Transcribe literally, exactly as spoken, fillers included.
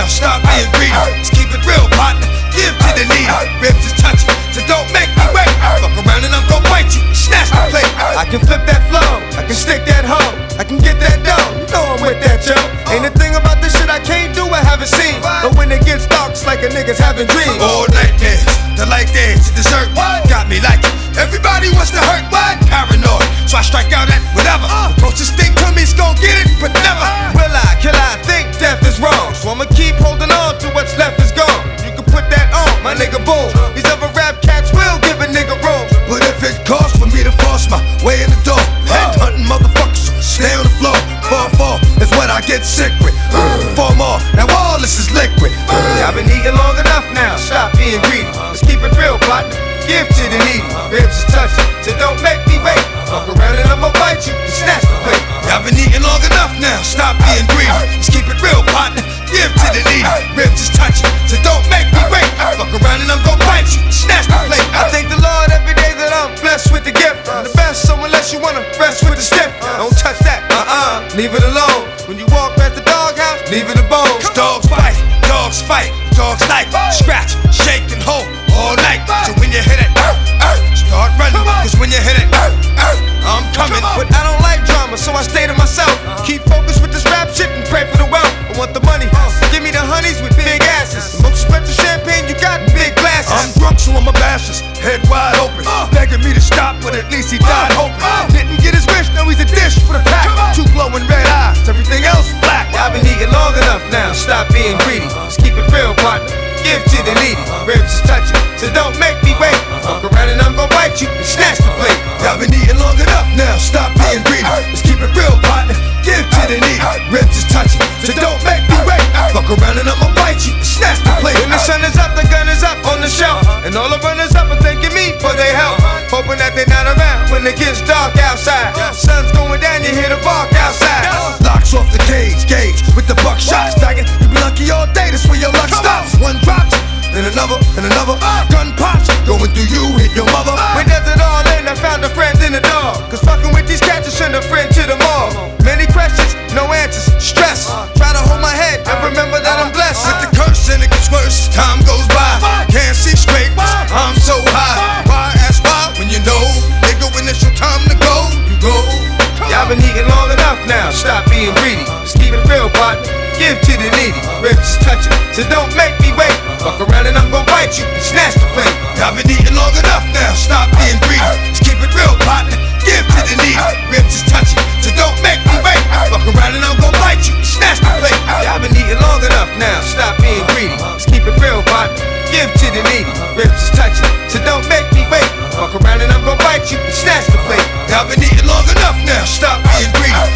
now, stop being greedy. Let's keep it real, partner. Give to the needy. Ribs is touching, so don't make me wait. Fuck around and I'm gon' bite you, snatch the plate. I can flip that flow, I can stick that hoe, I can get that dough. You know I'm with that, yo. Ain't a thing about this shit I can't do, I haven't seen. But when it gets dark, it's like a nigga's having dreams. All nightmares, the light dance, the dessert. Got me like it. Everybody wants to hurt, what? Paranoid, so I strike out at whatever. The closest thing to me's gon' get it, but never will I, kill I think death is wrong. So I'ma keep holding on to what's left is gone. You can put that on, my nigga bull. These other rap cats will give a nigga room. But if it costs for me to force my way in the door, head hunting motherfuckers, stay on the floor. Fall, fall is what I get sick with. Four more, now all this is liquid. I've been eating long enough now, stop being greedy. Let's keep it real, partner. Give to the needy. Ribs is touching, so don't make me wait. Fuck around and I'ma bite you and snatch the plate. I've been eating long enough now, stop being greedy. Let's keep it real, partner. Give to the needy. Ribs is touching, so don't make me wait. Fuck around and I'm gon' bite you and snatch the plate. I thank the Lord every day that I'm blessed with the gift. I'm the best, so unless you wanna rest with the stiff, don't touch that, uh-uh, leave it alone. When you walk past the doghouse, leave it a bone. Dogs bite, dogs fight, dogs like scratch, shake and hold all night. So when you hit it, uh, uh, start running. Cause when you hit it, uh, uh, I'm coming. But I don't like drama, so I stay to myself. Keep focused with this rap shit and pray for the wealth. I want the money, give me the honeys with big asses. The most expensive champagne you got in big glasses. I'm drunk, so I'm a bashes, head wide open, begging me to stop, but at least he died hoping. Didn't get his wish, now he's a dish for the pack. Two glowing red eyes, everything else black. I've been eating long enough now, stop being greedy. Let's keep it real, partner. Give to the needy. Ribs is touching, so don't make me wait. Fuck around and I'm gon' bite you and snatch the plate. I've been eating long enough now, stop being greedy. Let's keep it real, partner. Give to the needy. Ribs is touching, so don't make me wait. Fuck around and I'ma bite you and snatch the plate. When the sun is up, the gun is up on the shelf, and all the runners up are thanking me for their help, hoping that they're not around when it gets dark outside. Sun's going down, you hear the bark outside. Locks off the cage, gauge with the buckshot stacking. You be lucky all day, that's where your luck stops. One drops, then another, then another. Gun pops, going through you, hit your mother. Where does it all end? I found a friend in the dog. Cause fucking with these cats, you send a friend to the mall. Many questions, no answers, stress. Try to hold my head and remember that I'm blessed. With the curse and it gets worse as time goes by. Can't see straight, I'm so high. Why ask why when you know, nigga, when it's your time to go, you go. Y'all been eating long enough now, stop being greedy. Just keep it real, partner. Give to the needy. Ribs is touching, so don't make me wait. Fuck around and I'm gon' bite you and snatch the plate. Y'all been eating long enough now, stop being greedy. Just keep it real, partner. Give to the needy. Ribs is touching, so don't make me wait. Fuck around and I'm gon' bite you and snatch the plate. Y'all been eating long enough now, stop being greedy. Just keep it real, partner. Give to the needy. Ribs is touching, so don't make me wait. Fuck around and I'm gon' bite you and snatch the plate. Y'all been eating long enough now, stop being greedy.